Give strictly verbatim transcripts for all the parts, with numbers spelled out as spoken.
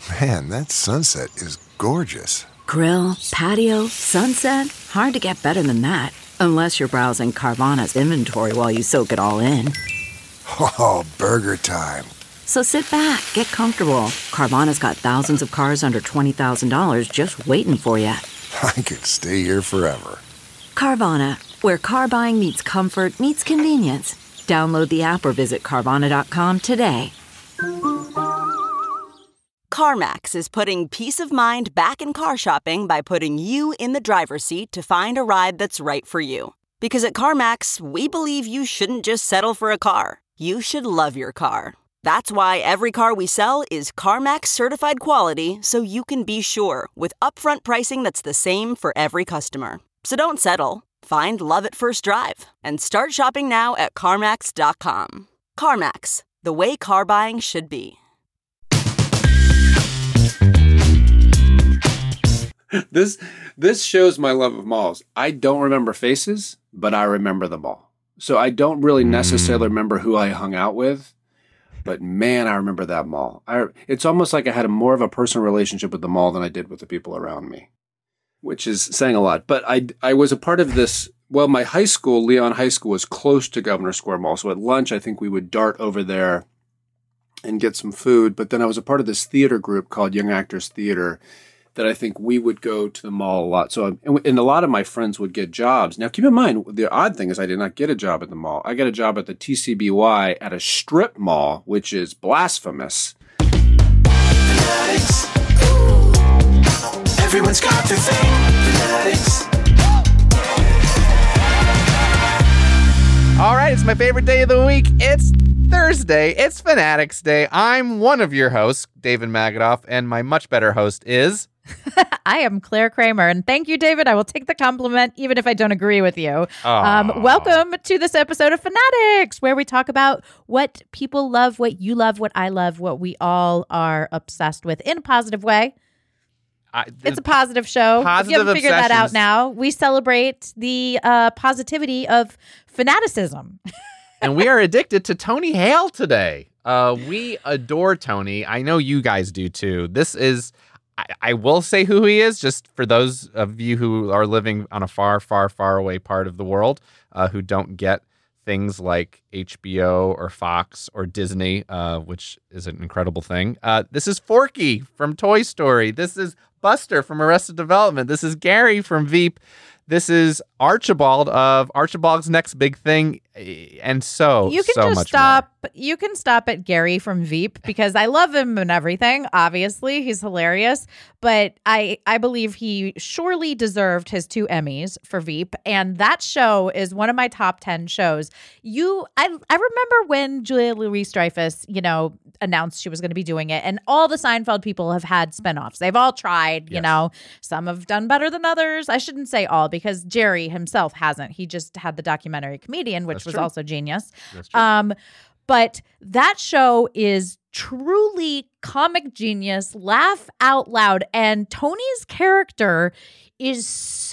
Man, that sunset is gorgeous. Grill, patio, sunset. Hard to get better than that. Unless you're browsing Carvana's inventory while you soak it all in. Oh, burger time. So sit back, get comfortable. Carvana's got thousands of cars under twenty thousand dollars just waiting for you. I could stay here forever. Carvana, where car buying meets comfort, meets convenience. Download the app or visit Carvana dot com today. CarMax is putting peace of mind back in car shopping by putting you in the driver's seat to find a ride that's right for you. Because at CarMax, we believe you shouldn't just settle for a car. You should love your car. That's why every car we sell is CarMax certified quality, so you can be sure with upfront pricing that's the same for every customer. So don't settle. Find love at first drive and start shopping now at CarMax dot com. CarMax, the way car buying should be. This this shows my love of malls. I don't remember faces, but I remember them all. So I don't really necessarily remember who I hung out with, but man, I remember that mall. I, it's almost like I had a more of a personal relationship with the mall than I did with the people around me, which is saying a lot. But I, I was a part of this. Well, my high school, Leon High School, was close to Governor Square Mall. So at lunch, I think we would dart over there and get some food. But then I was a part of this theater group called Young Actors Theater that I think we would go to the mall a lot. So, and, and a lot of my friends would get jobs. Now, keep in mind, the odd thing is I did not get a job at the mall. I got a job at the T C B Y at a strip mall, which is blasphemous. Fanatics. Everyone's got their thing. Fanatics. All right, it's my favorite day of the week. It's Thursday. It's Fanatics Day. I'm one of your hosts, David Magadoff, and my much better host is... I am Claire Kramer, and thank you, David. I will take the compliment, even if I don't agree with you. Um, welcome to this episode of Fanatics, where we talk about what people love, what you love, what I love, what we all are obsessed with in a positive way. I, it's a positive show. If you haven't figured that out now, we celebrate the uh, positivity of fanaticism. And we are addicted to Tony Hale today. Uh, we adore Tony. I know you guys do too. This is... I, I will say who he is, just for those of you who are living on a far, far, far away part of the world uh, who don't get things like H B O or Fox or Disney, uh, which is an incredible thing. Uh, this is Forky from Toy Story. This is Buster from Arrested Development. This is Gary from Veep. This is Archibald of Archibald's Next Big Thing, and so you can so just much stop. more. You can stop at Gary from Veep because I love him and everything. Obviously, he's hilarious, but I I believe he surely deserved his two Emmys for Veep, and that show is one of my top ten shows. You, I I remember when Julia Louis-Dreyfus, you know, announced she was going to be doing it, and all the Seinfeld people have had spinoffs. They've all tried. You Yes. know, some have done better than others. I shouldn't say all, because Jerry himself hasn't. He just had the documentary Comedian, which That's was true. also genius. That's true. Um, but that show is truly comic genius, laugh out loud, and Tony's character is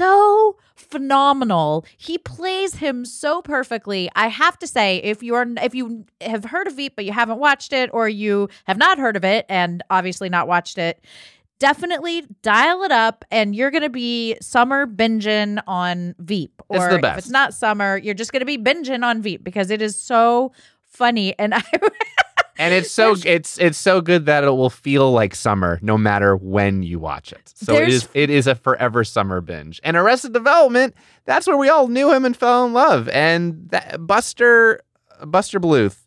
so phenomenal. He plays him so perfectly. I have to say, if you're if you have heard of Veep but you haven't watched it, or you have not heard of it and obviously not watched it, definitely dial it up, and you're going to be summer binging on Veep. Or It's the best. if it's not summer, you're just going to be binging on Veep because it is so funny. And I And it's so it's it's so good that it will feel like summer no matter when you watch it. So it There's- is it is a forever summer binge. And Arrested Development, that's where we all knew him and fell in love. And that, Buster Buster Bluth.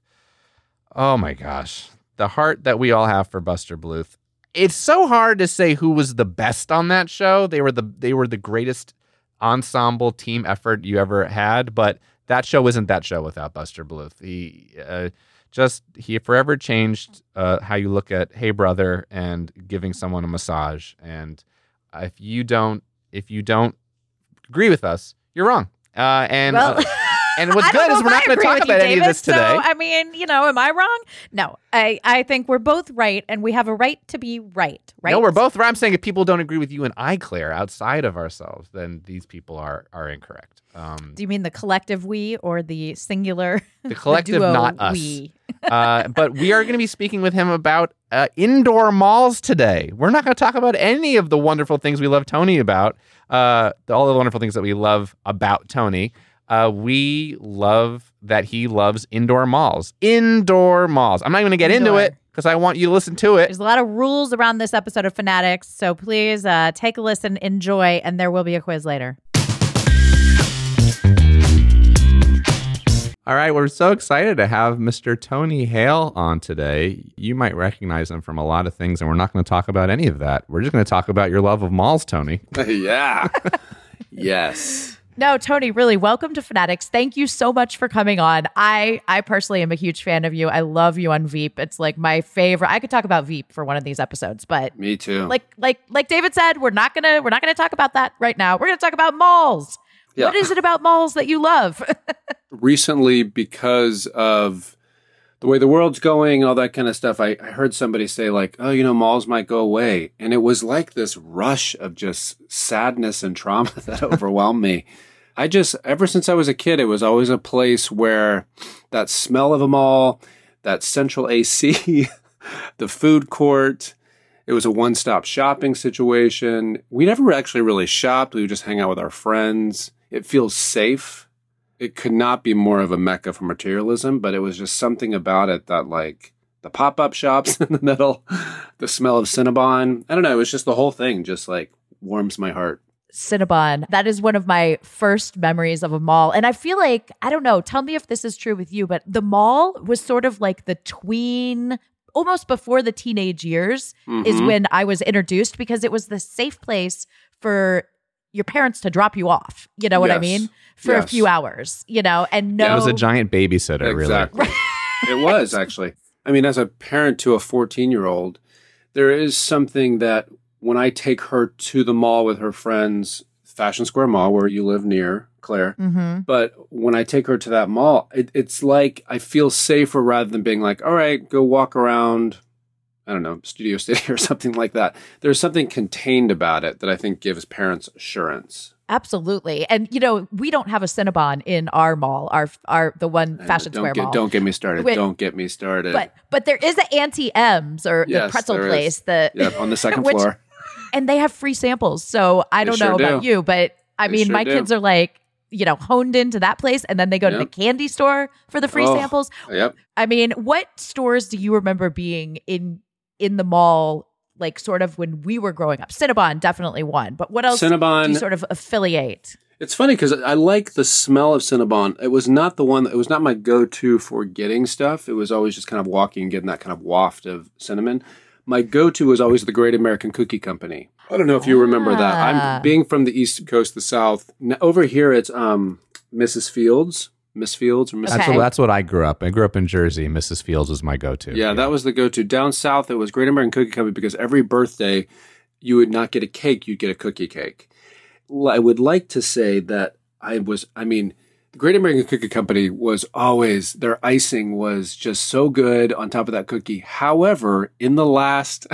Oh my gosh, the heart that we all have for Buster Bluth. It's so hard to say who was the best on that show. They were the they were the greatest ensemble team effort you ever had, but that show isn't that show without Buster Bluth. He uh, just he forever changed uh, how you look at Hey Brother and giving someone a massage. And if you don't if you don't agree with us, you're wrong. Uh, and Well, uh, And what's I good don't know is if we're I not going to agree talk with you, about any of David, this today. So, I mean, you know, am I wrong? No, I, I think we're both right, and we have a right to be right, right? No, we're both right. I'm saying if people don't agree with you and I, Claire, outside of ourselves, then these people are are incorrect. Um, Do you mean the collective we or the singular? the collective, duo not us. we? uh, but we are going to be speaking with him about uh, indoor malls today. We're not going to talk about any of the wonderful things we love Tony about, uh, all the wonderful things that we love about Tony. Uh, we love that he loves indoor malls. Indoor malls. I'm not even going to get Indoor. into it because I want you to listen to it. There's a lot of rules around this episode of Fanatics, so please uh, take a listen, enjoy, and there will be a quiz later. All right, we're so excited to have Mister Tony Hale on today. You might recognize him from a lot of things, and we're not going to talk about any of that. We're just going to talk about your love of malls, Tony. Yeah. Yes. No, Tony, really, welcome to Fanatics. Thank you so much for coming on. I I personally am a huge fan of you. I love you on Veep. It's like my favorite. I could talk about Veep for one of these episodes, but Me too. like like like David said, we're not gonna we're not gonna talk about that right now. We're gonna talk about malls. Yeah. What is it about malls that you love? Recently, because of the way the world's going, all that kind of stuff, I, I heard somebody say like, oh, you know, malls might go away. And it was like this rush of just sadness and trauma that overwhelmed me. I just, ever since I was a kid, it was always a place where that smell of a mall, that central A C, the food court, it was a one-stop shopping situation. We never actually really shopped. We would just hang out with our friends. It feels safe. It could not be more of a mecca for materialism, but it was just something about it that, like, the pop-up shops in the middle, the smell of Cinnabon. I don't know. It was just the whole thing just, like, warms my heart. Cinnabon. That is one of my first memories of a mall. And I feel like, I don't know, tell me if this is true with you, but the mall was sort of like the tween, almost before the teenage years Mm-hmm. is when I was introduced, because it was the safe place for your parents to drop you off. You know what I Yes. mean? For a Yes. few hours, you know, and no. It was a giant babysitter, Exactly. It was, actually. I mean, as a parent to a fourteen-year-old, there is something that when I take her to the mall with her friends, Fashion Square Mall, where you live near, Claire, Mm-hmm. but when I take her to that mall, it, it's like I feel safer rather than being like, all right, go walk around, I don't know, Studio City or something like that. There's something contained about it that I think gives parents assurance. Absolutely. And, you know, we don't have a Cinnabon in our mall, our, our the one Fashion don't Square get, Mall. Don't get me started. Wait. Don't get me started. But but there is the Auntie M's or Yes, the pretzel there is. place. The Yep, on the second which- floor. And they have free samples. So I They don't sure know about do. you, but I They mean, sure my do. kids are like, you know, honed into that place, and then they go to the Yep. candy store for the free Oh, samples. Yep. I mean, what stores do you remember being in in the mall, like sort of when we were growing up? Cinnabon, definitely one. But what else Cinnabon. do you sort of affiliate? It's funny because I like the smell of Cinnabon. It was not the one, it was not my go-to for getting stuff. It was always just kind of walking and getting that kind of waft of cinnamon. My go-to was always the Great American Cookie Company. I don't know if you remember that. Ah. I'm being from the East Coast, the South. N- Over here, it's um, Missus Fields, Miss Fields or Miss That's, Okay. what, that's what I grew up. I grew up in Jersey. Missus Fields was my go-to. Yeah, that was the go-to. Down south, it was Great American Cookie Company because every birthday, you would not get a cake, you'd get a cookie cake. L- I would like to say that I was, I mean, the Great American Cookie Company was always, their icing was just so good on top of that cookie. However, in the last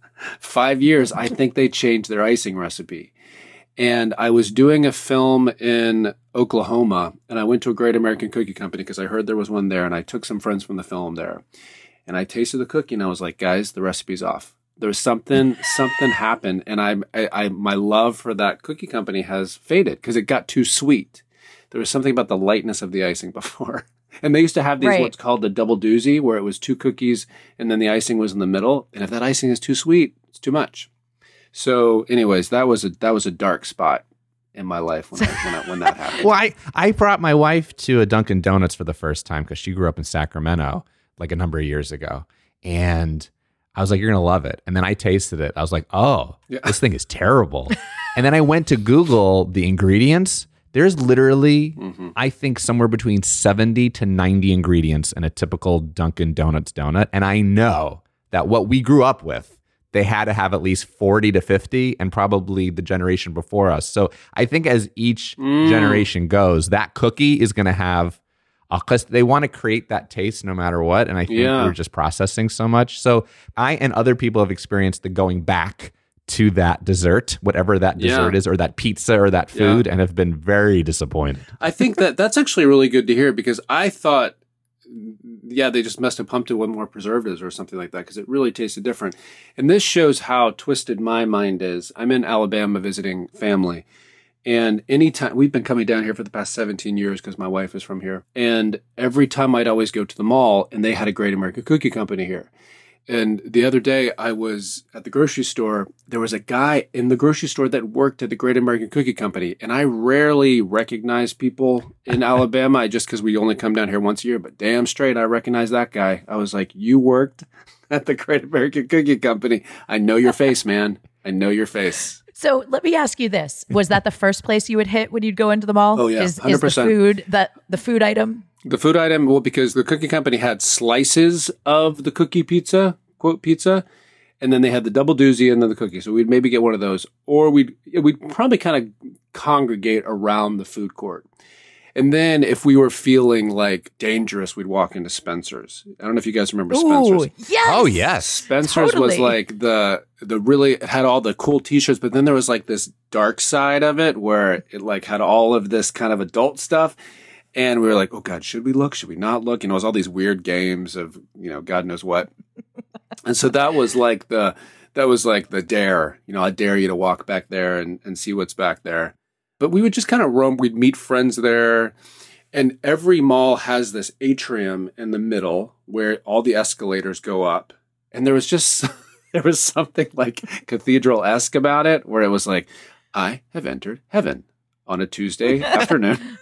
five years, I think they changed their icing recipe. And I was doing a film in Oklahoma, and I went to a Great American Cookie Company because I heard there was one there, and I took some friends from the film there. And I tasted the cookie, and I was like, guys, the recipe's off. There's something, something happened, and I, I, I, my love for that cookie company has faded because it got too sweet. There was something about the lightness of the icing before. And they used to have these, Right. what's called the double doozy, where it was two cookies, and then the icing was in the middle. And if that icing is too sweet, it's too much. So, anyways, that was a that was a dark spot in my life when I, when, I, when that happened. Well, I, I brought my wife to a Dunkin' Donuts for the first time because she grew up in Sacramento like a number of years ago. And I was like, you're going to love it. And then I tasted it. I was like, oh, Yeah. this thing is terrible. And then I went to Google the ingredients. There's literally, Mm-hmm. I think, somewhere between seventy to ninety ingredients in a typical Dunkin' Donuts donut. And I know that what we grew up with they had to have at least forty to fifty, and probably the generation before us. So I think as each Mm. generation goes, that cookie is going to have, because they want to create that taste no matter what. And I think Yeah. we're just processing so much. So I and other people have experienced the going back to that dessert, whatever that Yeah. dessert is, or that pizza or that food, Yeah. and have been very disappointed. I think that that's actually really good to hear because I thought, yeah, they just must have pumped it with more preservatives or something like that because it really tasted different. And this shows how twisted my mind is. I'm in Alabama visiting family. And anytime we've been coming down here for the past seventeen years because my wife is from here. And every time I'd always go to the mall and they had a Great American Cookie Company here. And the other day I was at the grocery store. There was a guy in the grocery store that worked at the Great American Cookie Company. And I rarely recognize people in Alabama just because we only come down here once a year. But damn straight, I recognize that guy. I was like, you worked at the Great American Cookie Company. I know your face, man. I know your face. So let me ask you this: was that the first place you would hit when you'd go into the mall? Oh, yeah, is, is one hundred the percent. food that the food item? The food item, well, because the cookie company had slices of the cookie pizza, quote pizza, and then they had the double doozy and then the cookie. So we'd maybe get one of those, or we'd we'd probably kind of congregate around the food court. And then if we were feeling like dangerous, we'd walk into Spencer's. I don't know if you guys remember Spencer's. Ooh, yes. Oh, yes. Spencer's Totally. was like the the really it had all the cool T-shirts, but then there was like this dark side of it where it like had all of this kind of adult stuff, and we were like, oh God, should we look? Should we not look? You know, it was all these weird games of you know God knows what, and so that was like the that was like the dare. You know, I dare you to walk back there and and see what's back there. But we would just kind of roam. We'd meet friends there. And every mall has this atrium in the middle where all the escalators go up. And there was just, there was something like cathedral-esque about it where it was like, I have entered heaven on a Tuesday afternoon.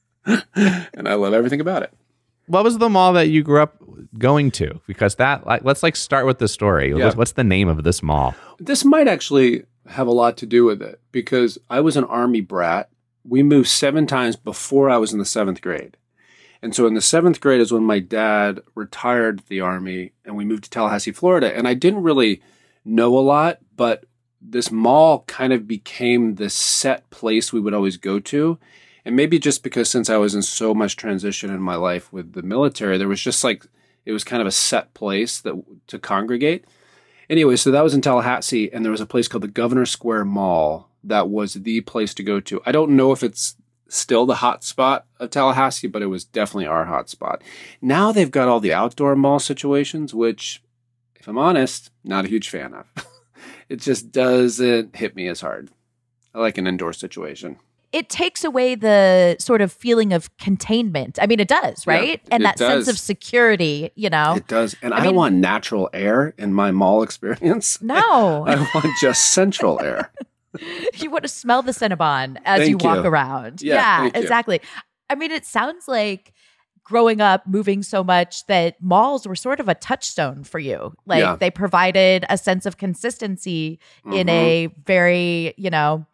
And I love everything about it. What was the mall that you grew up going to? Because that, like, let's like start with the story. Yeah. What's, what's the name of this mall? This might actually have a lot to do with it because I was an Army brat. We moved seven times before I was in the seventh grade. And so in the seventh grade is when my dad retired the Army and we moved to Tallahassee, Florida. And I didn't really know a lot, but this mall kind of became the set place we would always go to. And maybe just because since I was in so much transition in my life with the military, there was just like, it was kind of a set place that to congregate. Anyway, so that was in Tallahassee, and there was a place called the Governor Square Mall that was the place to go to. I don't know if it's still the hot spot of Tallahassee, but it was definitely our hot spot. Now they've got all the outdoor mall situations, which, if I'm honest, not a huge fan of. It just doesn't hit me as hard. I like an indoor situation. It takes away the sort of feeling of containment. I mean, it does, right? Yeah, and it that does. sense of security, you know? It does. And I, I don't mean- want natural air in my mall experience. No. I want just central air. You want to smell the Cinnabon as Thank you walk you. around. Yeah, Yeah, thank you. exactly. I mean, it sounds like growing up, moving so much that malls were sort of a touchstone for you. Like Yeah. they provided a sense of consistency in Mhm. a very, you know,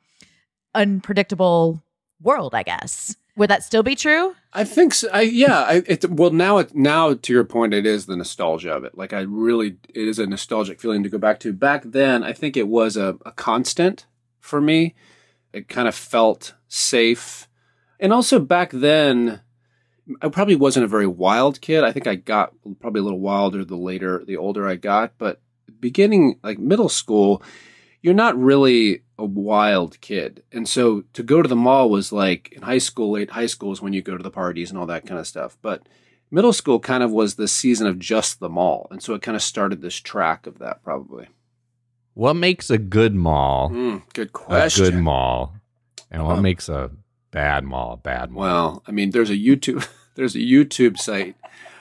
unpredictable world, I guess. Would that still be true? I think so. I, yeah. I, it, well, now, it, now to your point, it is the nostalgia of it. Like I really, it is a nostalgic feeling to go back to. Back then, I think it was a, a constant for me. It kind of felt safe. And also back then, I probably wasn't a very wild kid. I think I got probably a little wilder the later, the older I got. But beginning, like middle school, you're not really a wild kid. And so to go to the mall was like in high school, late high school is when you go to the parties and all that kind of stuff. But middle school kind of was the season of just the mall. And so it kind of started this track of that probably. What makes a good mall Mm, good a question. good mall? And what Um, makes a bad mall a bad mall? Well, I mean, there's a YouTube, there's a YouTube site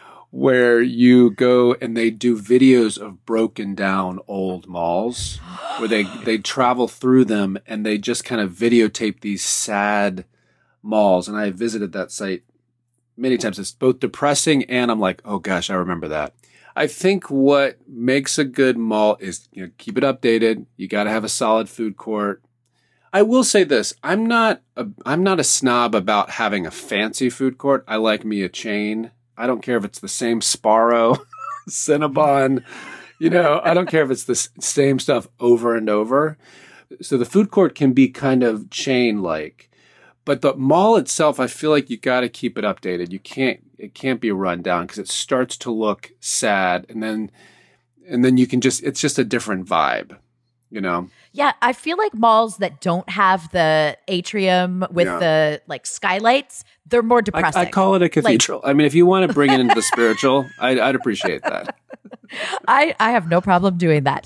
where you go and they do videos of broken down old malls where they, they travel through them and they just kind of videotape these sad malls. And I visited that site many times. It's both depressing and I'm like, oh gosh, I remember that. I think what makes a good mall is, you know, keep it updated. You got to have a solid food court. I will say this. I'm not a, I'm not a snob about having a fancy food court. I like me a chain. I don't care if it's the same Sparrow, Cinnabon, You know, I don't care if it's the s- same stuff over and over. So the food court can be kind of chain-like. But the mall itself, I feel like you got to keep it updated. You can't, it can't be run down because it starts to look sad. And then, and then you can just, it's just a different vibe, you know? Yeah, I feel like malls that don't have the atrium with Yeah. the like skylights, they're more I, depressing. I call it a cathedral. I mean, if you want to bring it into the spiritual, I'd, I'd appreciate that. I, I have no problem doing that.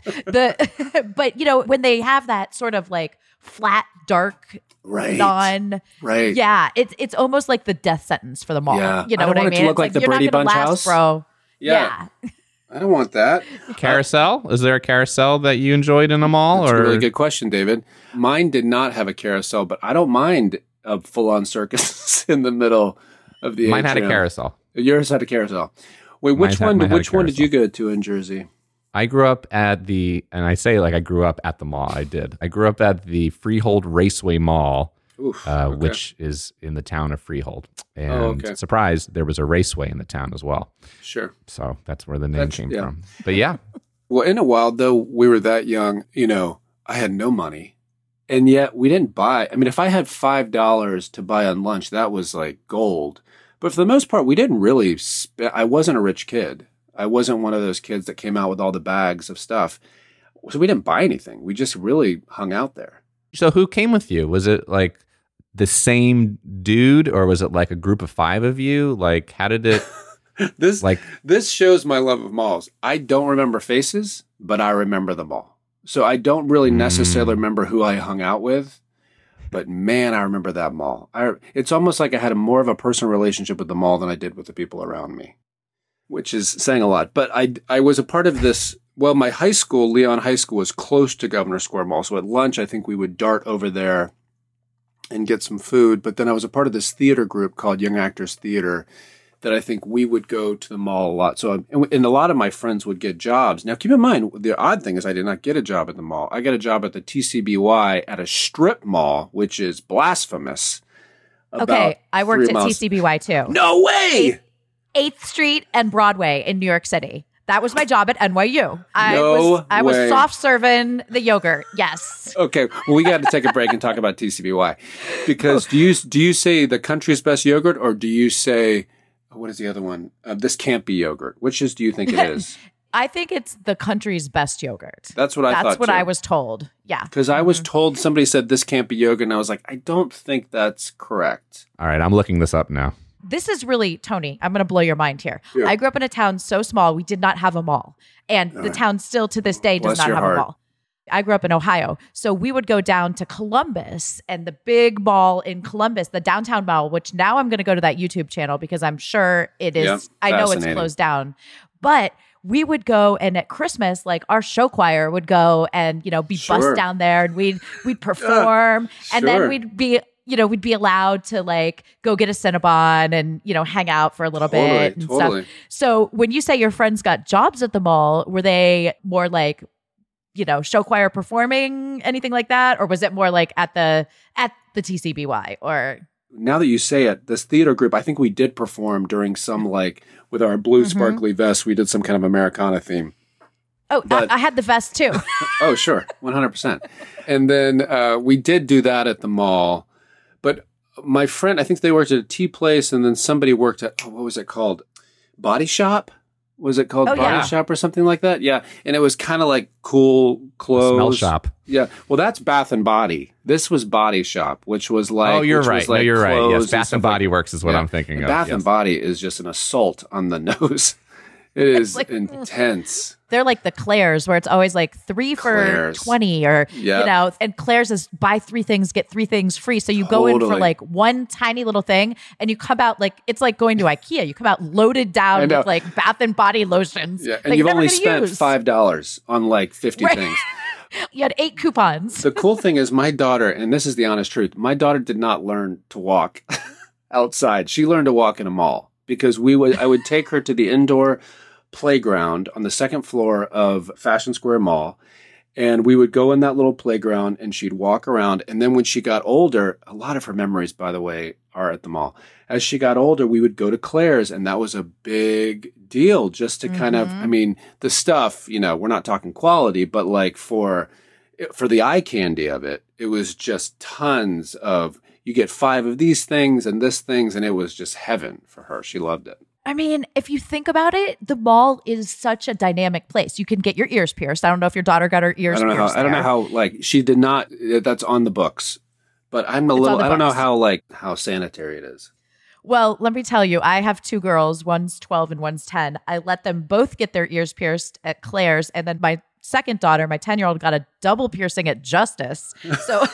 The but you know, when they have that sort of like flat, dark, Right. non Right. yeah, it's it's almost like the death sentence for the mall. Yeah. You know I don't what I want it mean? to look It's like the you're not Brady gonna Bunch last, house. bro. Yeah. Yeah. I don't want that. Carousel? Is there a carousel that you enjoyed in a mall? That's or a really good question, David. Mine did not have a carousel, but I don't mind a full-on circus in the middle of the Mine had a atrium. carousel. Yours had a carousel. Wait, which Mine's had- one? mine had a Which one did you carousel. go to in Jersey? I grew up at the, and I say like I grew up at the mall. I did. I grew up at the Freehold Raceway Mall, Oof, uh, okay. which is in the town of Freehold. And Oh, okay. surprise, there was a raceway in the town as well. Sure. So that's where the name That's- came yeah. from. But yeah, Well, in a while, though, we were that young, you know, I had no money. And yet we didn't buy. I mean, if I had five dollars to buy on lunch, that was like gold. But for the most part, we didn't really spend. I wasn't a rich kid. I wasn't one of those kids that came out with all the bags of stuff. So we didn't buy anything. We just really hung out there. so who came with you? Was it like the same dude, or was it like a group of five of you? Like, how did it This like? this shows my love of malls. I don't remember faces, but I remember them all. So I don't really necessarily Mm. remember who I hung out with, but man, I remember that mall. I, it's almost like I had a more of a personal relationship with the mall than I did with the people around me, which is saying a lot. But I, I was a part of this. Well, my high school, Leon High School, was close to Governor Square Mall. So at lunch, I think we would dart over there and get some food. But then I was a part of this theater group called Young Actors Theater that I think we would go to the mall a lot. So, and, and a lot of my friends would get jobs. Now, keep in mind, the odd thing is I did not get a job at the mall. I got a job at the T C B Y at a strip mall, which is blasphemous. Okay, about I worked three at miles- T C B Y too. No way! eighth Street and Broadway in New York City. That was my job at N Y U. I No was I was way. soft serving the yogurt. Yes. Okay, well, we got to take a break and talk about T C B Y because do you do you say the country's best yogurt or do you say what is the other one? Uh, this can't be yogurt. Which is do you think it is? I think it's the country's best yogurt. That's what I That's thought. what too. I was told. Yeah. Because I was told somebody said this can't be yogurt, and I was like, I don't think that's correct. All right, I'm looking this up now. This is really, Tony, I'm going to blow your mind here. Yeah. I grew up in a town so small, we did not have a mall. And the town still to this day does Bless not your have heart. a mall. I grew up in Ohio. So we would go down to Columbus and the big mall in Columbus, the downtown mall, which now I'm going to go to that YouTube channel because I'm sure it is, Yep, I know it's fascinating. closed down. But we would go and at Christmas, like our show choir would go and, you know, be Sure. bussed down there and we'd, we'd perform and then sure. we'd be, you know, we'd be allowed to like go get a Cinnabon and, you know, hang out for a little Totally, bit and totally. stuff. So when you say your friends got jobs at the mall, were they more like, you know, show choir performing, anything like that? Or was it more like at the, at the T C B Y or? Now that you say it, this theater group, I think we did perform during some like with our blue sparkly vests. We did some kind of Americana theme. Oh, But- I, I had the vest too. Oh, sure. one hundred percent. And then uh, we did do that at the mall. But my friend, I think they worked at a tea place and then somebody worked at, oh, what was it called? Body Shop? Was it called Oh, Body yeah. Shop or something like that? Yeah. And it was kind of like cool clothes. Smell shop. Yeah. Well, that's Bath and Body. This was Body Shop, which was like. oh, you're which right. was like no, you're right. clothes Yes, Bath stuff and like- Body Works is what Yeah. I'm thinking And of. Bath yes. and Body is just an assault on the nose. It is like- intense. They're like the Claire's where it's always like three for Claire's. twenty or, Yep. you know, and Claire's is buy three things, get three things free. So you go in for Totally. like one tiny little thing and you come out like, it's like going to IKEA. You come out loaded I down know. with like Bath and Body lotions. Yeah. that And you're you've never only gonna spent use. five dollars on like fifty Right. things. You had eight coupons. The cool thing is my daughter, and this is the honest truth, my daughter did not learn to walk outside. She learned to walk in a mall because we would I would take her to the indoor playground on the second floor of Fashion Square Mall. And we would go in that little playground and she'd walk around. And then when she got older, a lot of her memories, by the way, are at the mall. As she got older, we would go to Claire's, and that was a big deal just to mm-hmm. kind of, I mean, the stuff, you know, we're not talking quality, but like for for the eye candy of it, it was just tons of, you get five of these things and this things, and it was just heaven for her. She loved it. I mean, if you think about it, the mall is such a dynamic place. You can get your ears pierced. I don't know if your daughter got her ears I don't know pierced. How, I don't know how, like, she did not, that's on the books. But I'm a It's little, on the I don't know books. how, like, how sanitary it is. Well, let me tell you, I have two girls. One's twelve and one's ten. I let them both get their ears pierced at Claire's. And then my second daughter, my ten-year-old, got a double piercing at Justice. So,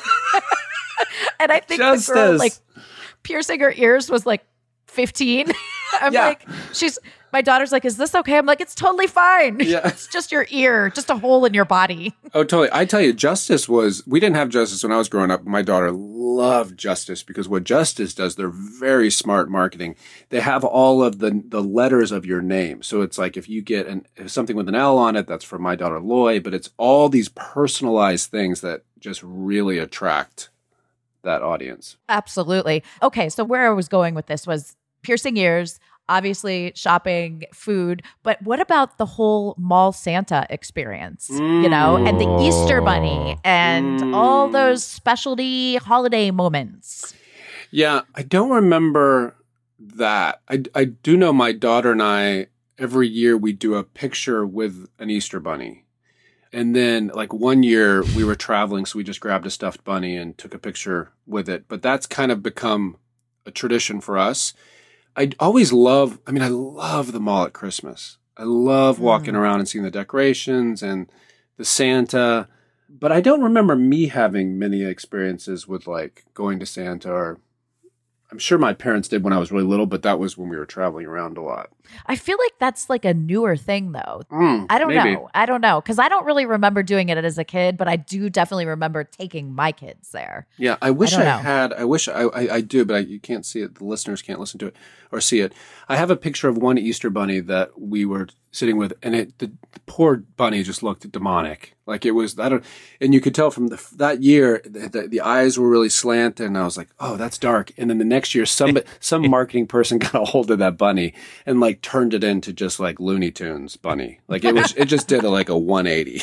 and I think Justice. the girl, like, piercing her ears was like fifteen. I'm Yeah. like, she's, my daughter's like, is this okay? I'm like, it's totally fine. Yeah. It's just your ear, just a hole in your body. Oh, totally. I tell you, Justice was, we didn't have Justice when I was growing up. My daughter loved Justice because what Justice does, they're very smart marketing. They have all of the the letters of your name. So it's like if you get an, if something with an L on it, that's for my daughter Loy, but it's all these personalized things that just really attract that audience. Absolutely. Okay, so where I was going with this was piercing ears, obviously shopping, food, but what about the whole mall Santa experience, mm. you know, and the Easter Bunny and mm. all those specialty holiday moments? Yeah, I don't remember that. I, I do know my daughter and I, every year we do a picture with an Easter Bunny. And then like one year we were traveling, so we just grabbed a stuffed bunny and took a picture with it. But that's kind of become a tradition for us. I always love, I mean, I love the mall at Christmas. I love walking mm. around and seeing the decorations and the Santa. But I don't remember me having many experiences with like going to Santa, or I'm sure my parents did when I was really little, but that was when we were traveling around a lot. I feel like that's like a newer thing though. Mm, I don't maybe. know. I don't know. Because I don't really remember doing it as a kid, but I do definitely remember taking my kids there. Yeah, I wish I, I, don't know. had, I wish I, I, I do, but I, you can't see it. The listeners can't listen to it or see it. I have a picture of one Easter bunny that we were sitting with, and it, the, the poor bunny just looked demonic. Like it was, I don't, and you could tell from the, that year, the, the, the eyes were really slanted, and I was like, oh, that's dark. And then the next year, some, some marketing person got a hold of that bunny and like turned it into just like Looney Tunes bunny. Like it was, it just did a, like a one eighty.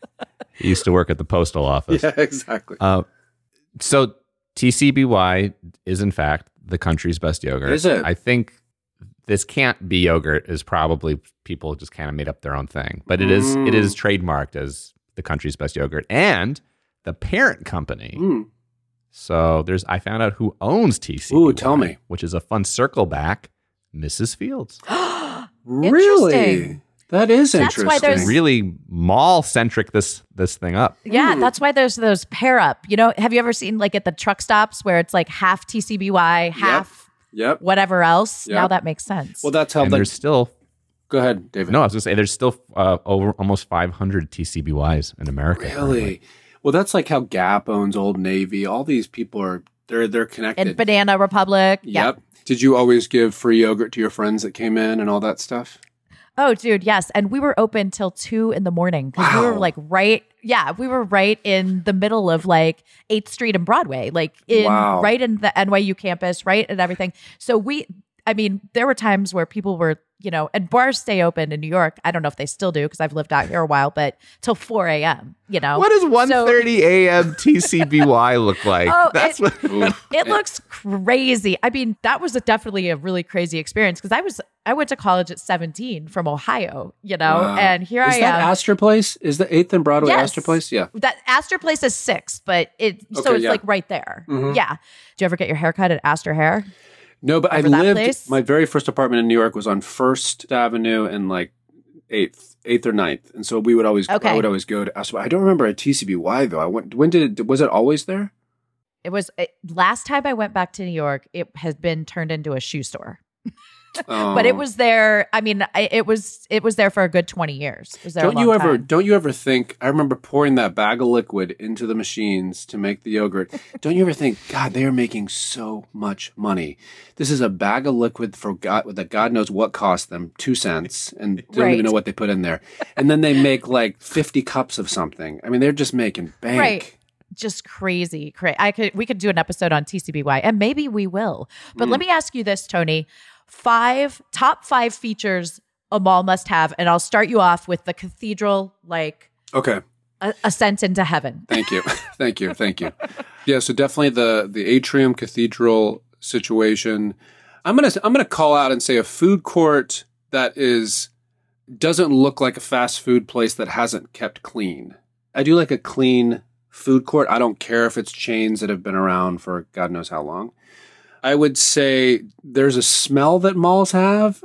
He used to work at the postal office. Yeah, exactly. Uh, so T C B Y is in fact the country's best yogurt. Is it? I think this can't be yogurt is probably people just kind of made up their own thing, but it is Mm. it is trademarked as the country's best yogurt and the parent company. Mm. So there's I found out who owns T C B Y. Ooh, tell me. Which is a fun circle back, Missus Fields. Really? Interesting. That is That's interesting. why there's- Really mall centric this this thing up. Yeah, Hmm. that's why there's those pair up. You know, have you ever seen like at the truck stops where it's like half T C B Y, half Yep. whatever else? Yep. Now that makes sense. Well, that's how. And Like, there's still go ahead, David. no, I was gonna say there's still uh, over almost five hundred T C B Ys in America. Really? currently. Well, that's like how Gap owns Old Navy. All these people are they're they're connected. and Banana Republic. Yep. Yeah. Did you always give free yogurt to your friends that came in and all that stuff? Oh, dude, yes. And we were open till two in the morning because we were Wow. like right. Yeah, we were right in the middle of like eighth Street and Broadway, like in Wow. right in the N Y U campus, right and everything. So we, I mean, there were times where people were, you know, and bars stay open in New York. I don't know if they still do because I've lived out here a while, but till four a.m., you know. What does So- one thirty a.m. T C B Y look like? Oh, That's it- what. It looks crazy. I mean, that was a, definitely a really crazy experience because I was I went to college at seventeen from Ohio, you know, Wow. and here Is I that am. Astor Place? Is the eighth and Broadway Yes. Astor Place? Yeah. That Astor Place is six, but it so Okay, it's yeah. like right there. Mhm. Yeah. Do you ever get your haircut at Astor Hair? No, but I Remember that lived. place? My very first apartment in New York was on First Avenue and like eighth, eighth or ninth, and so we would always. Okay. I would always go to Astor. I don't remember a T C B Y though. I went. When did it? Was it always there? It was it, last time I went back to New York. It has been turned into a shoe store, but it Oh. was there. I mean, I, it was it was there for a good twenty years. It was there. a Don't long you ever? time. Don't you ever think? I remember pouring that bag of liquid into the machines to make the yogurt. Don't you ever think, God, they are making so much money. This is a bag of liquid for God that God knows what cost them two cents, and they don't Right. even know what they put in there. And then they make like fifty cups of something. I mean, they're just making bank. Right. just crazy. Cra- I could we could do an episode on T C B Y, and maybe we will. But Mm. let me ask you this, Tony: five top five features a mall must have, and I'll start you off with the cathedral, like Okay. a- ascent into heaven. Thank you. Thank you. Thank you. Yeah, so definitely the the atrium cathedral situation. I'm going to I'm going to call out and say a food court that is doesn't look like a fast food place that hasn't kept clean. I do like a clean food court. I don't care if it's chains that have been around for God knows how long. I would say there's a smell that malls have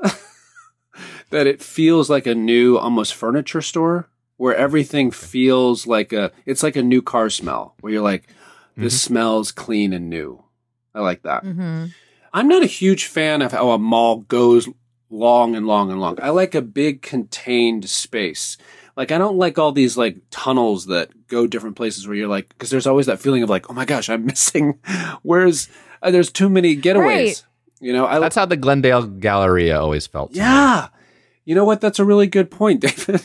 that it feels like a new almost furniture store, where everything feels like a, it's like a new car smell, where you're like, this Mm-hmm. smells clean and new. I like that. Mm-hmm. I'm not a huge fan of how a mall goes long and long and long. I like a big contained space. Like, I don't like all these like tunnels that go different places where you're like, because there's always that feeling of like, oh my gosh, I'm missing. Where's, uh, there's too many getaways. Right. You know, I, That's how the Glendale Galleria always felt. to me. yeah. You know what? That's a really good point, David.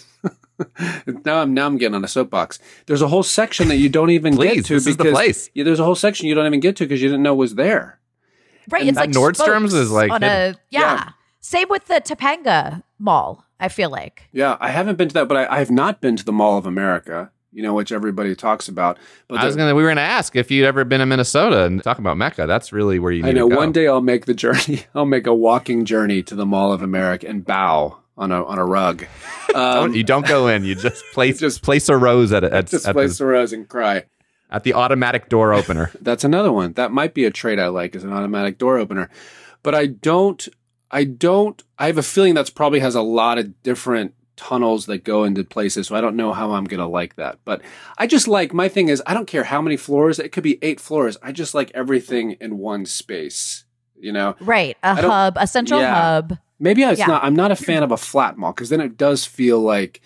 now I'm now I'm getting on a soapbox. There's a whole section that you don't even Please, get to this is because the place. Yeah, there's a whole section you don't even get to because you didn't know was there. Right, And it's that like Nordstrom's spokes is, like, on a hidden. yeah. Yeah. Same with the Topanga Mall. I feel like. Yeah, I haven't been to that, but I, I have not been to the Mall of America. You know, which everybody talks about. But I was there- gonna. We were gonna ask if you'd ever been to Minnesota and talk about Mecca. That's really where you need I know to go. one day I'll make the journey. I'll make a walking journey to the Mall of America and bow on a on a rug. Don't, Um, you don't go in. You just place Just- place a rose at at, just at, place the, the rose and cry. at the automatic door opener. That's another one. That might be a trait I like, is an automatic door opener. But I don't, I don't, I have a feeling that's probably has a lot of different tunnels that go into places. So I don't know how I'm going to like that. But I just like, my thing is, I don't care how many floors, it could be eight floors. I just like everything in one space, you know? Right, a I don't- hub, a central Yeah. hub. Maybe it's Yeah. not, I'm not a fan of a flat mall because then it does feel like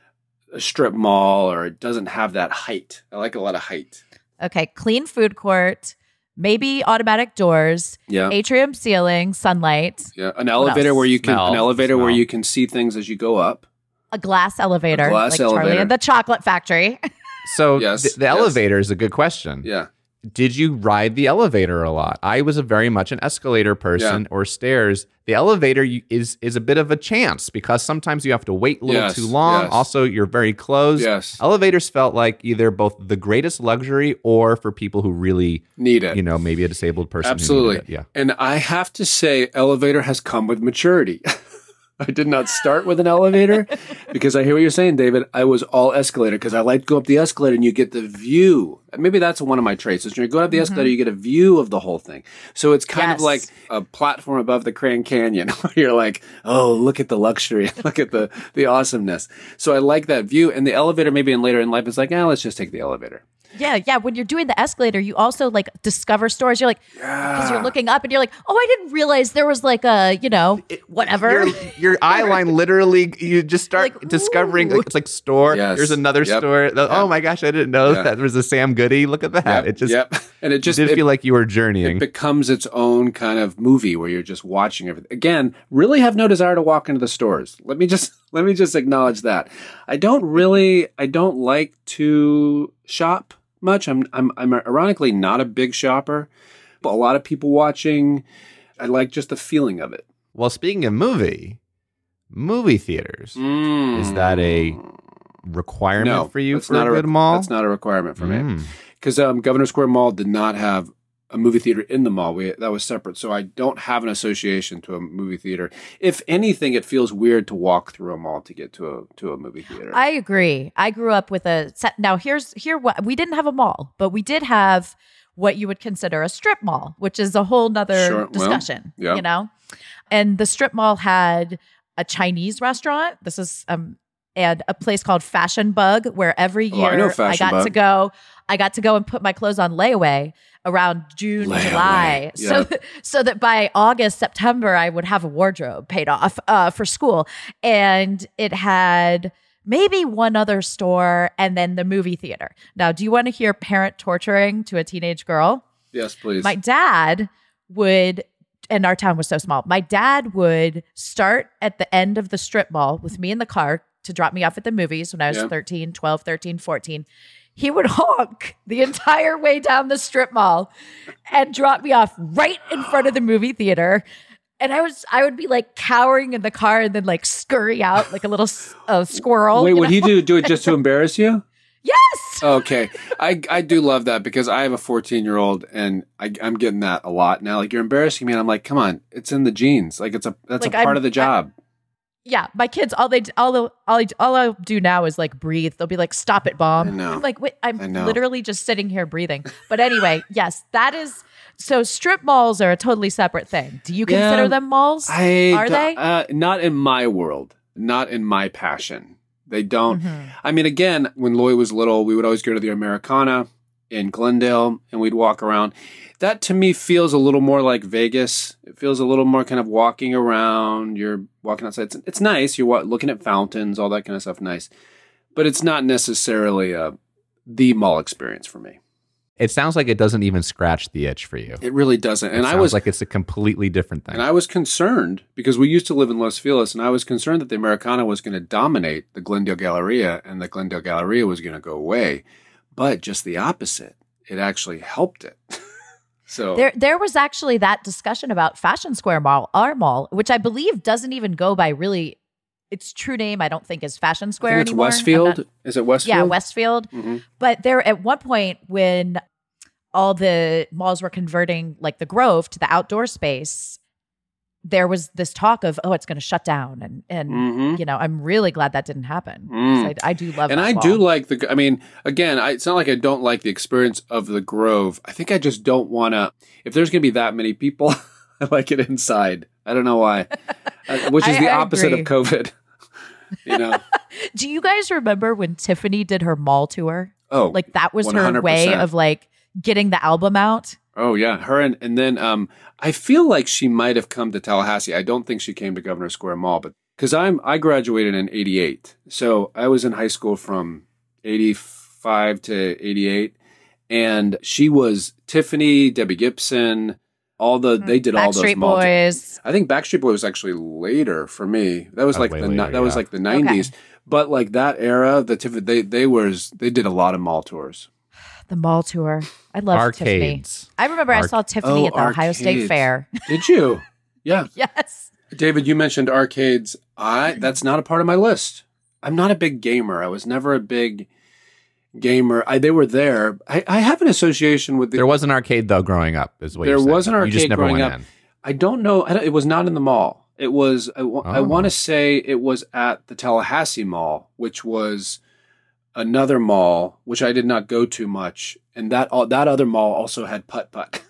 a strip mall or it doesn't have that height. I like a lot of height. Okay, clean food court, maybe automatic doors, Yeah. atrium ceiling, sunlight, Yeah. An elevator else? where you can, Smell. an elevator where Smell. you can see things as you go up. a glass elevator, A glass like Charlie elevator. and the Chocolate Factory. So Yes, th- the yes. elevator is a good question. Yeah. Did you ride the elevator a lot? I was a very much an escalator person Yeah. or stairs. The elevator you, is is a bit of a chance because sometimes you have to wait a little Yes, too long. yes. Also, you're very close. Yes. Elevators felt like either both the greatest luxury or for people who really, Need it. you know, maybe a disabled person. who Absolutely. needed it. Yeah. And I have to say, elevator has come with maturity. I did not start with an elevator because I hear what you're saying, David. I was all escalator because I like to go up the escalator and you get the view. And maybe that's one of my traits. Is when you go up the escalator, you get a view of the whole thing. So it's kind of Yes. like a platform above the Grand Canyon where you're like, oh, look at the luxury. Look at the, the awesomeness. So I like that view. And the elevator, maybe in later in life, is like, ah, let's just take the elevator. Yeah, yeah. When you're doing the escalator, you also like discover stores. You're like, because you're looking up and you're like, oh, I didn't realize there was like a, you know, whatever. Your, your eye line literally, you just start Like, discovering ooh. it's like store. Yes. Here's another Yep. store. The- Yep. Oh my gosh, I didn't know Yeah. that there was a Sam Goody. Look at that. Yep. It just, yep. And it just did it- feel like you were journeying. It becomes its own kind of movie where you're just watching everything. Again, really have no desire to walk into the stores. Let me just let me just acknowledge that. I don't really I don't like to shop much. I'm I'm I'm ironically not a big shopper, but a lot of people watching. I like just the feeling of it. Well, speaking of movie, movie theaters, is that a requirement no, for you that's for not a a good re- mall? That's not a requirement for me. Mm. Because um, Governor Square Mall did not have a movie theater in the mall. We, that was separate. So I don't have an association to a movie theater. If anything, it feels weird to walk through a mall to get to a to a movie theater. I agree. I grew up with a set. Now here's here what we didn't have a mall, but we did have what you would consider a strip mall, which is a whole nother Sure, well, discussion. yeah. You know, and the strip mall had a Chinese restaurant. This is um and a place called Fashion Bug, where every Oh, I year know I Fashion got to Bug. go. I got to go and put my clothes on layaway around June, Layaway, July, so yeah. that, so that by August, September, I would have a wardrobe paid off uh, for school, and it had maybe one other store and then the movie theater. Now, do you want to hear parent torturing to a teenage girl? yes, please. My dad would, and our town was so small, my dad would start at the end of the strip mall with me in the car to drop me off at the movies when I was Yeah. thirteen, twelve, thirteen, fourteen. he would honk the entire way down the strip mall and drop me off right in front of the movie theater. And I was, I would be like cowering in the car and then like scurry out like a little uh, squirrel. Wait, you would know? he do do it just to embarrass you? Yes. Okay, I I do love that because I have a fourteen year old and I, I'm getting that a lot now. Like, you're embarrassing me, and I'm like, come on, it's in the genes. Like, it's a that's Like, a part I'm- of the job. Yeah, my kids, all they, all, the, all, I, all I'll do now is like breathe. They'll be like, "Stop it, Mom." I know. I'm like, wait, I'm I know. literally just sitting here breathing. But anyway, yes, that is. So strip malls are a totally separate thing. Do you Yeah, consider them malls? I are d- they? Uh, not in my world. Not in my passion. They don't. Mm-hmm. I mean, again, when Loy was little, we would always go to the Americana in Glendale, and we'd walk around. That to me feels a little more like Vegas. It feels a little more kind of walking around. You're walking outside. It's, it's nice. You're wa- looking at fountains, all that kind of stuff. Nice, but it's not necessarily a the mall experience for me. It sounds like it doesn't even scratch the itch for you. It really doesn't. It And I sounds was like it's a completely different thing. And I was concerned because we used to live in Los Feliz, and I was concerned that the Americana was going to dominate the Glendale Galleria and the Glendale Galleria was going to go away. But just the opposite. It actually helped it. So There, there was actually that discussion about Fashion Square Mall, our mall, which I believe doesn't even go by really its true name. I don't think is Fashion I Square think it's anymore. I'm Westfield. not- Is it Westfield? Yeah, Westfield. Mhm. But there, at one point, when all the malls were converting, like the Grove, to the outdoor space, there was this talk of, oh, it's going to shut down, and and Mhm. you know, I'm really glad that didn't happen. 'Cause Mm. I, I do love, And that I mall. do like the, I mean, again, I, it's not like I don't like the experience of the Grove. I think I just don't want to, if there's going to be that many people, I like it inside. I don't know why, Uh, which is I- the I opposite agree. of COVID. You know? Do you guys remember when Tiffany did her mall tour? Oh, Like that was one her hundred way percent. of like getting the album out. Oh yeah, her and and then um, I feel like she might have come to Tallahassee. I don't think she came to Governor Square Mall, but because I'm I graduated in eighty-eight, so I was in high school from eighty-five to eighty-eight, and she was Tiffany, Debbie Gibson, all the they did all those Backstreet mall. Boys. I think Backstreet Boys was actually later for me. That was That was like way the later, ni- that was yeah. like the nineties. But like that era, the Tiffany they they was they did a lot of mall tours. The mall tour. I love Arcades. Tiffany. I remember I Arc- saw Tiffany Oh, at the Ohio State arcades. Fair. Did you? Yeah. Yes. David, you mentioned arcades. I that's not a part of my list. I'm not a big gamer. I was never a big gamer. I, they were there. I, I have an association with the. There was an arcade though growing up. Is what There you said. was an You just arcade never growing went up. in. I don't know. I don't, it was not in the mall. It was. I, wa- I Oh. want to say it was at the Tallahassee Mall, which was another mall which I did not go to much, and that all that other mall also had putt putt.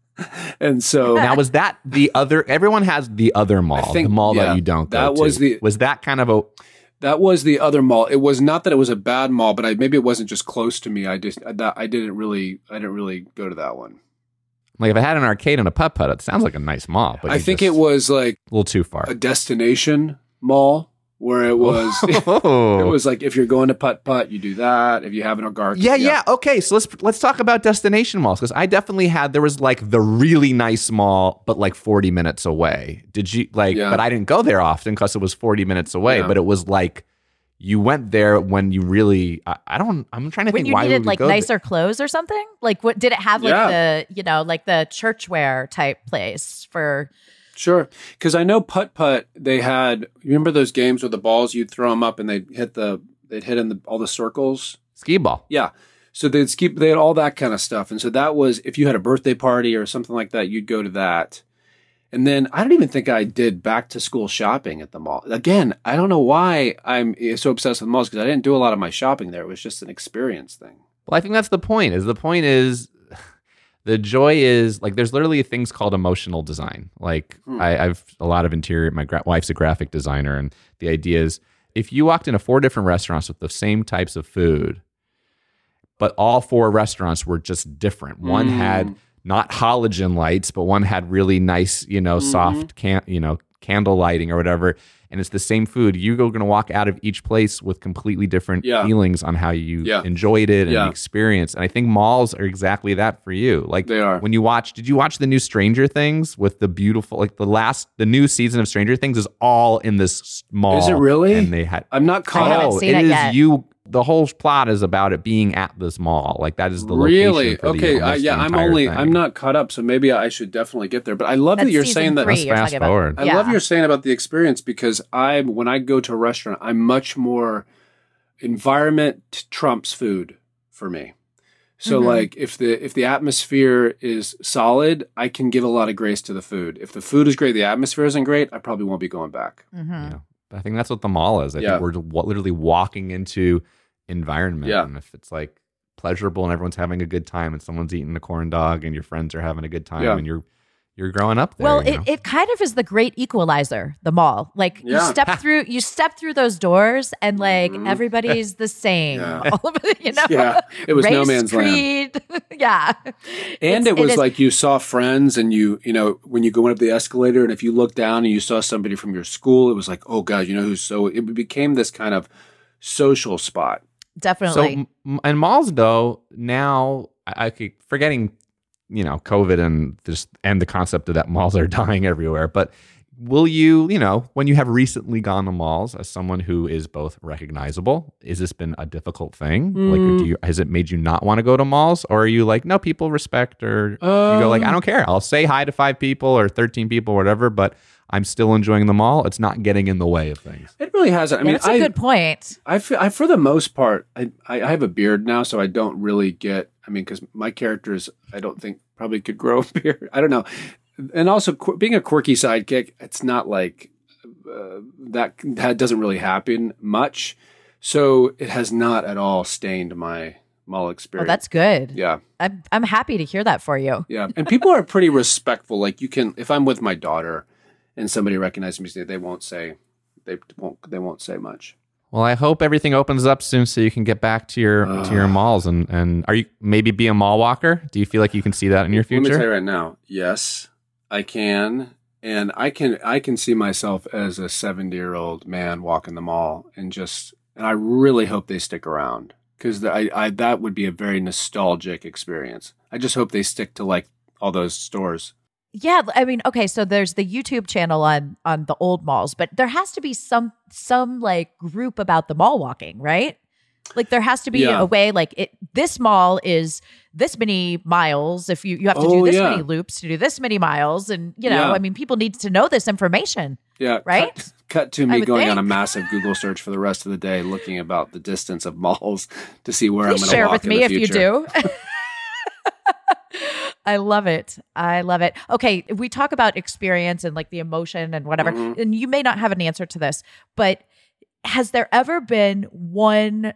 And so Now was that the other? Everyone has the other mall, think- the mall yeah, that you don't go that was to. the- was that kind of a? that was the other mall. It was not that it was a bad mall, but I, maybe it wasn't just close to me. I just I, that, I didn't really I didn't really go to that one. Like if it had an arcade and a putt putt, it sounds like a nice mall. But I you think just- it was like a little too far. a destination mall where it was Oh. it was like if you're going to putt putt, you do that. If you have an arcade, Yeah, yeah. Okay, so let's let's talk about destination malls because I definitely had there was like the really nice mall, but like forty minutes away. Did you like? Yeah. But I didn't go there often because it was forty minutes away. Yeah. But it was like you went there when you really. I, I don't. I'm trying to When think you why needed would we like go there? nicer clothes or something? Like what did it have like Yeah. the, you know, like the church wear type place for Sure, because I know putt putt. They had you remember those games with the balls? You'd throw them up and they'd hit the they'd hit in the, all the circles. Skee ball. Yeah. So they'd keep they had all that kind of stuff. And so that was if you had a birthday party or something like that, you'd go to that. And then I don't even think I did back to school shopping at the mall. Again, I don't know why I'm so obsessed with malls because I didn't do a lot of my shopping there. It was just an experience thing. Well, I think that's the point. Is the point is the joy is like there's literally things called emotional design. Like Hmm. I, I've a lot of interior. My gra- wife's a graphic designer, and the idea is if you walked into four different restaurants with the same types of food, but all four restaurants were just different. One Mm. had not halogen lights, but one had really nice, you know, Mm-hmm. soft can you know candle lighting or whatever. And it's the same food. You're going to walk out of each place with completely different Yeah. feelings on how you Yeah. enjoyed it and Yeah. the experience. And I think malls are exactly that for you. Like They are. when you watch, did you watch the new Stranger Things with the beautiful, like the last, the new season of Stranger Things is all in this mall. Is it really? And they had, I I'm not caught haven't up. oh, seen it it is yet. you. The whole plot is about it being at this mall. Like that is the really location for the, okay. Uh, almost yeah, the I'm entire only thing. I'm not caught up, so maybe I should definitely get there. But I love That's that you're season saying that. three Let's you're fast talking about. forward. I Yeah. love you're saying about the experience because I when I go to a restaurant, I'm much more environment trumps food for me. So Mhm. like if the if the atmosphere is solid, I can give a lot of grace to the food. If the food is great, the atmosphere isn't great, I probably won't be going back. Mhm. Yeah. I think that's what the mall is. I Yeah. think we're w- literally walking into environment. Yeah. And if it's like pleasurable and everyone's having a good time and someone's eating a corn dog and your friends are having a good time Yeah. and you're you're growing up there. Well, you it, know? it kind of is the great equalizer, the mall. Like you Yeah. step through you step through those doors and like Mhm. everybody's the same. Yeah. All of it, you know. Yeah, it was no Race, man's land. creed. yeah. And It's- it was is- like you saw friends and you, you know, when you go up the escalator and if you look down and you saw somebody from your school, it was like, oh God, you know who's so, it became this kind of social spot. definitely. So, m- and malls though, now I, I keep forgetting, you know, COVID and just and the concept of that malls are dying everywhere. But will you, you know, when you have recently gone to malls as someone who is both recognizable, has this been a difficult thing? Like, Mm. do you has it made you not want to go to malls, or are you like, no, people respect, or you go like, I Um, don't care, I'll say hi to five people or thirteen people, or whatever, but I'm still enjoying the mall. It's not getting in the way of things. It really hasn't. I yeah, mean, that's a I, good point. I, feel, I, for the most part, I, I I have a beard now, so I don't really get, I mean, because my characters, I don't think probably could grow a beard. I don't know. And also qu- being a quirky sidekick, it's not like uh, that, that doesn't really happen much. So it has not at all stained my mall Oh, experience. that's good. Yeah. I'm I'm happy to hear that for you. Yeah. And people are pretty respectful. Like you can, if I'm with my daughter and somebody recognizes me, they won't say, they won't, they won't say much. Well, I hope everything opens up soon so you can get back to your to your malls and and are you maybe be a mall walker? Do you feel like you can see that in your Let me tell you future? right now, yes, I can, and I can. I can see myself as a seventy-year-old man walking the mall, and just. And I really hope they stick around because I, I that would be a very nostalgic experience. I just hope they stick to like all those stores. Yeah, I mean, okay, so there's the YouTube channel on on the old malls, but there has to be some some like group about the mall walking, right? Like there has to be Yeah. a way like it this mall is this many miles if you you have to Oh, do this yeah. many loops to do this many miles and you know, Yeah. I mean people need to know this information. Yeah, Right? Cut, cut to I me would going on a think. massive Google search for the rest of the day, looking about the distance of malls to see where Please I'm going to share walk with in me the if you future. do. I love it. I love it. Okay, we talk about experience and like the emotion and whatever. Mhm. And you may not have an answer to this, but has there ever been one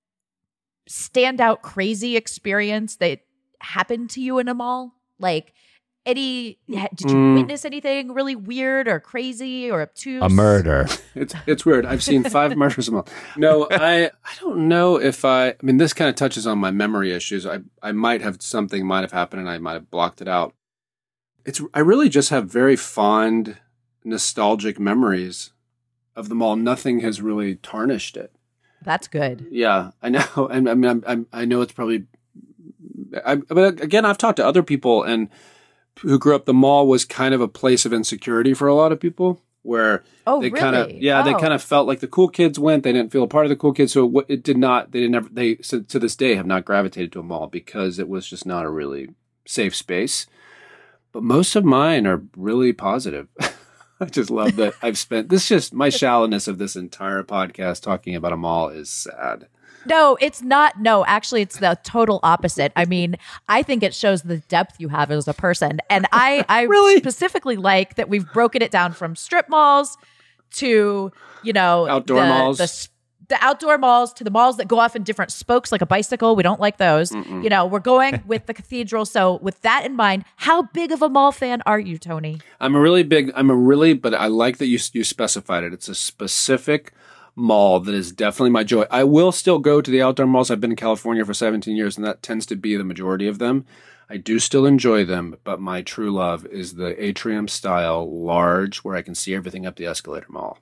standout crazy experience that happened to you in a mall? Like any ha- did you Mm. witness anything really weird or crazy or obtuse? A murder. It's it's weird. I've seen five murders a month. No, I I don't know if I. I mean, this kind of touches on my memory issues. I I might have something might have happened and I might have blocked it out. It's I really just have very fond, nostalgic memories of the mall. Nothing has really tarnished it. That's good. Yeah, I know. I, I mean, I'm, I'm, I know it's probably. I, but again, I've talked to other people and who grew up. The mall was kind of a place of insecurity for a lot of people, where Oh, they really? kind of yeah, they Oh. kind of felt like the cool kids went. They didn't feel a part of the cool kids, so it, it did not. They didn't ever. They so to this day have not gravitated to a mall because it was just not a really safe space. But most of mine are really positive. I just love that I've spent this. Just my shallowness of this entire podcast talking about a mall is sad. No, it's not. No, actually, it's the total opposite. I mean, I think it shows the depth you have as a person. And I, I Really? specifically like that we've broken it down from strip malls to, you know, Outdoor the, malls. The, s- the outdoor malls to the malls that go off in different spokes like a bicycle. We don't like those. You know, we're going with the cathedral. So, with that in mind, how big of a mall fan are you, Tony? I'm a really big. I'm a really, but I like that you you specified it. It's a specific mall that is definitely my joy. I will still go to the outdoor malls. I've been in California for seventeen years, and that tends to be the majority of them. I do still enjoy them, but my true love is the atrium style, large, where I can see everything up the escalator mall.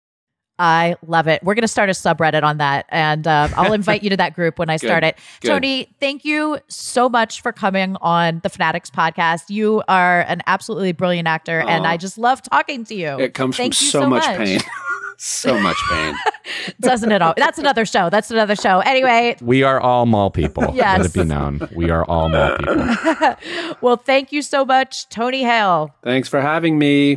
I love it. We're going to start a subreddit on that. And uh, I'll invite you to that group when I start it. Good. Tony, thank you so much for coming on the Fanatics podcast. You are an absolutely brilliant actor, and Aw. I just love talking to you. It comes Thank from you so, much, pain. So much pain. Doesn't it all? That's another show. That's another show. Anyway. We are all mall people. Yes. Let it be known. We are all mall people. Well, thank you so much, Tony Hale. Thanks for having me.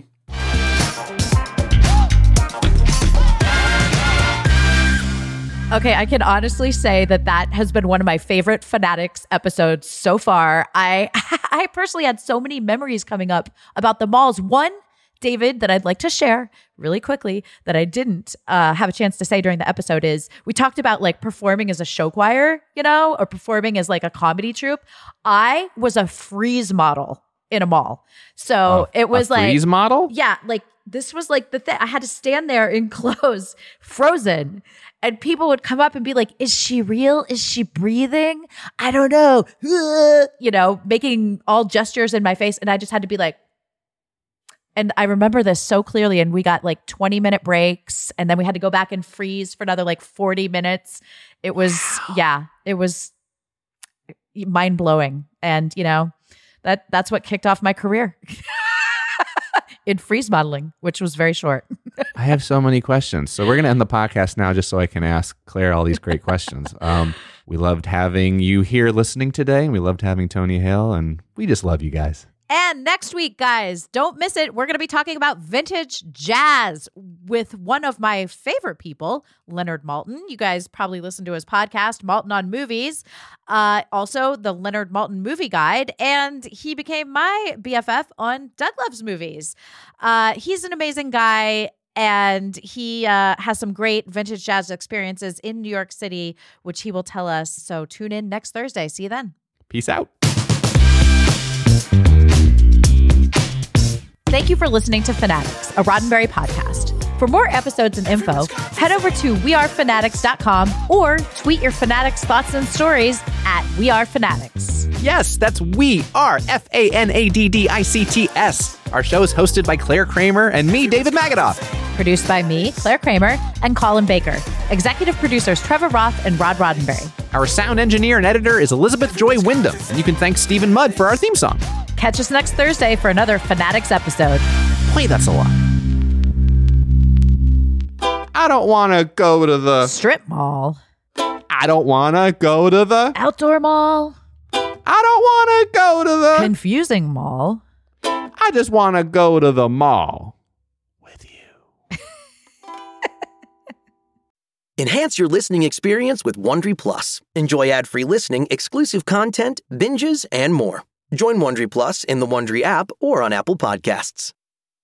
Okay, I can honestly say that that has been one of my favorite Fanatics episodes so far. I I personally had so many memories coming up about the malls. One, David, that I'd like to share really quickly that I didn't uh, have a chance to say during the episode is we talked about like performing as a show choir, you know, or performing as like a comedy troupe. I was a freeze model in a mall. So Uh, it was a like freeze model? Yeah, like this was like the thing. I had to stand there in clothes, frozen. And people would come up and be like, is she real? Is she breathing? I don't know. You know, making all gestures in my face. And I just had to be like, and I remember this so clearly. And we got like twenty minute breaks. And then we had to go back and freeze for another like forty minutes. It was, wow. yeah, it was mind blowing. And, you know, that that's what kicked off my career. In freeze modeling, which was very short. I have so many questions. So we're going to end the podcast now just so I can ask Claire all these great questions. Um, we loved having you here listening today. And we loved having Tony Hale. And we just love you guys. And next week, guys, don't miss it. We're going to be talking about vintage jazz with one of my favorite people, Leonard Maltin. You guys probably listen to his podcast, Maltin on Movies. Uh, also, the Leonard Maltin Movie Guide. And he became my B F F on Doug Loves Movies. Uh, he's an amazing guy. And he uh, has some great vintage jazz experiences in New York City, which he will tell us. So tune in next Thursday. See you then. Peace out. Thank you for listening to Fanatics, a Roddenberry podcast. For more episodes and info, head over to we are fanatics dot com or tweet your Fanatics thoughts and stories at wearefanatics. Yes, that's We Are, F A N A D D I C T S. Our show is hosted by Claire Kramer and me, David Magadoff. Produced by me, Claire Kramer, and Colin Baker. Executive producers Trevor Roth and Rod Roddenberry. Our sound engineer and editor is Elizabeth Joy Wyndham, and you can thank Stephen Mudd for our theme song. Catch us next Thursday for another Fanatics episode. Wait, that's a lot. I don't want to go to the strip mall. I don't want to go to the outdoor mall. I don't want to go to the confusing mall. I just want to go to the mall with you. Enhance your listening experience with Wondery Plus. Enjoy ad-free listening, exclusive content, binges, and more. Join Wondery Plus in the Wondery app or on Apple Podcasts.